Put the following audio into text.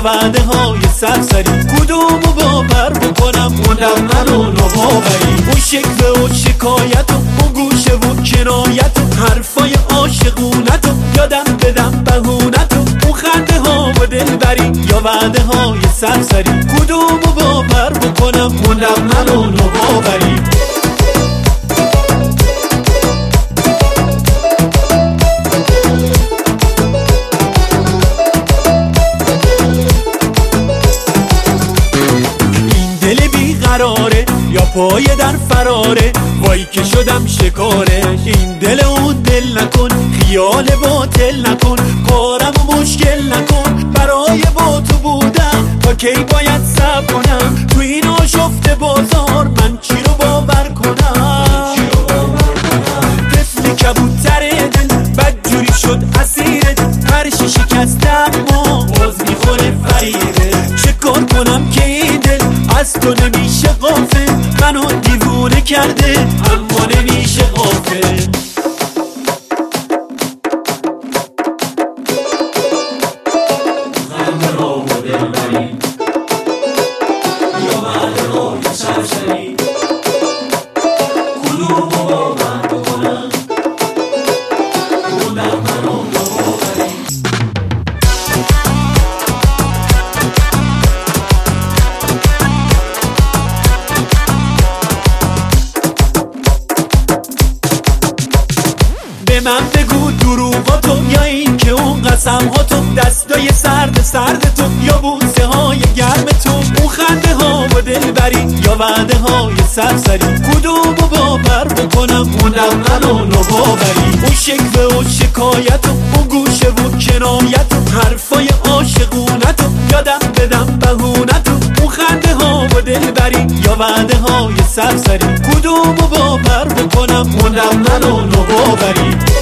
وعده های سرسری، کدومو باور بکنم مدمن و نوآوری. اون شکوه و شکایت و اون گوشه و کنایت و حرفای عاشقونت و یادم بدم بهونت و اون خنده ها و دلبری یا وعده های سرسری، کدومو باور بکنم مدمن و نوآوری. قراره یا پای در فراره، وای که شدم شکاره. این دل اون دل نکن، خیال باطل نکن، کارم و مشکل نکن. برای با تو بودم تا کی باید صبر کنم؟ تو این آشفته بازار من چی رو باور کنم؟ طفل کبوتر دل بدجوری شد اسیر دل، پرش شکستم ما باز میخوره فریده. چه کار کنم که این دل از تو نمیشه غافل؟ منو دیوونه کرده اما نمیشه غافل. خنده ها و دلبری یا وعده های سرسری، کدومو باور بکنم مدمن و نوآوری. به من بگو دروغاتو یا این که اون قسمهاتو، دستای سرد تو یا بوسه های گرم تو، اون خنده ها و دلبری یا وعده های سرسری، کدومو باور بکنم مدمن و نوآوری. اون شکوه و شکایت و اون گوشه و کنایت و حرفای عاشقونت و یادم بدم بهونت و اون خنده ها و دلبری یا وعده های سرسری، کدومو باور بکنم مدمن و نوآوری.